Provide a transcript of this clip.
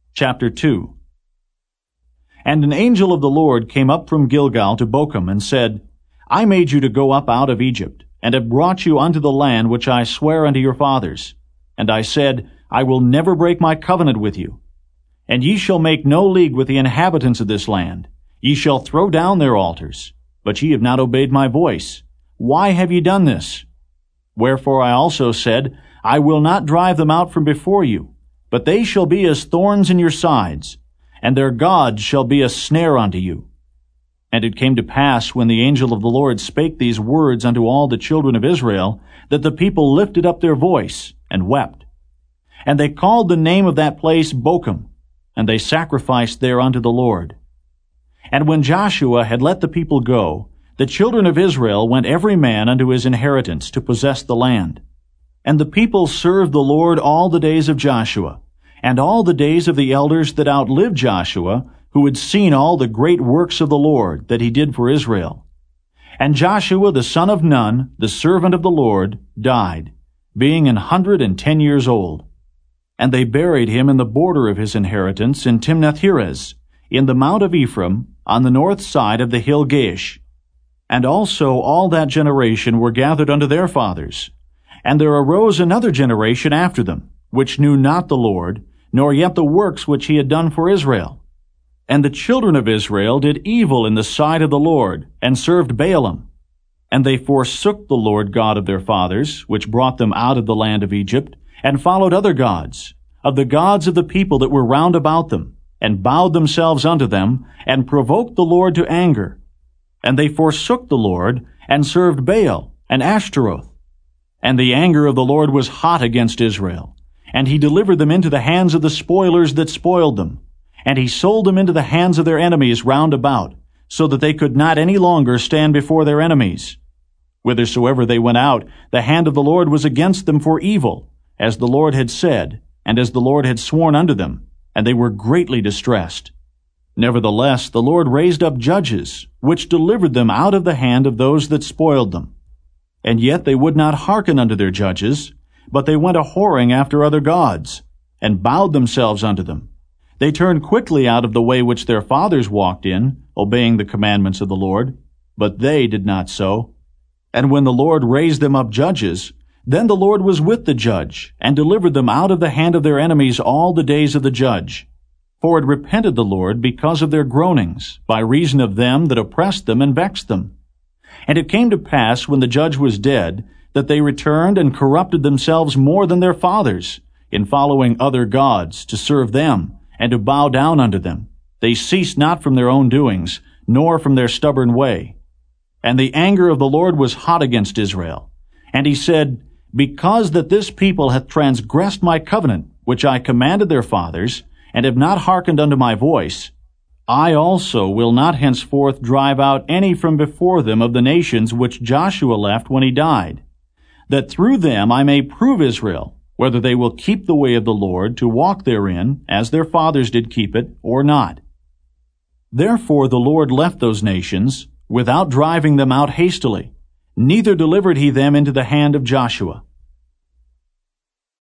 Chapter 2. And an angel of the Lord came up from Gilgal to Bochum, and said, I made you to go up out of Egypt, and have brought you unto the land which I sware unto your fathers. And I said, I will never break my covenant with you. And ye shall make no league with the inhabitants of this land. Ye shall throw down their altars. But ye have not obeyed my voice. Why have ye done this? Wherefore I also said, I will not drive them out from before you, but they shall be as thorns in your sides, and their gods shall be a snare unto you. And it came to pass, when the angel of the Lord spake these words unto all the children of Israel, that the people lifted up their voice, and wept. And they called the name of that place Bochum, and they sacrificed there unto the Lord. And when Joshua had let the people go, the children of Israel went every man unto his inheritance to possess the land. And the people served the Lord all the days of Joshua, and all the days of the elders that outlived Joshua, who had seen all the great works of the Lord that he did for Israel. And Joshua the son of Nun, the servant of the Lord, died, being 110 years old. And they buried him in the border of his inheritance in Timnath-Heres, in the mount of Ephraim, on the north side of the hill Gaish. And also all that generation were gathered unto their fathers. And there arose another generation after them, which knew not the Lord, nor yet the works which he had done for Israel. And the children of Israel did evil in the sight of the Lord, and served Baalim. And they forsook the Lord God of their fathers, which brought them out of the land of Egypt, and followed other gods, of the gods of the people that were round about them, and bowed themselves unto them, and provoked the Lord to anger. And they forsook the Lord, and served Baal and Ashtaroth. And the anger of the Lord was hot against Israel, and he delivered them into the hands of the spoilers that spoiled them. And he sold them into the hands of their enemies round about, so that they could not any longer stand before their enemies. Whithersoever they went out, the hand of the Lord was against them for evil, as the Lord had said, and as the Lord had sworn unto them, and they were greatly distressed. Nevertheless, the Lord raised up judges, which delivered them out of the hand of those that spoiled them. And yet they would not hearken unto their judges, but they went a-whoring after other gods, and bowed themselves unto them. They turned quickly out of the way which their fathers walked in, obeying the commandments of the Lord, but they did not so. And when the Lord raised them up judges, then the Lord was with the judge, and delivered them out of the hand of their enemies all the days of the judge. For it repented the Lord because of their groanings, by reason of them that oppressed them and vexed them. And it came to pass, when the judge was dead, that they returned and corrupted themselves more than their fathers, in following other gods, to serve them, and to bow down unto them. They ceased not from their own doings, nor from their stubborn way. And the anger of the Lord was hot against Israel. And he said, Because that this people hath transgressed my covenant, which I commanded their fathers, and have not hearkened unto my voice, I also will not henceforth drive out any from before them of the nations which Joshua left when he died, that through them I may prove Israel, whether they will keep the way of the Lord to walk therein, as their fathers did keep it, or not. Therefore the Lord left those nations, without driving them out hastily, neither delivered he them into the hand of Joshua.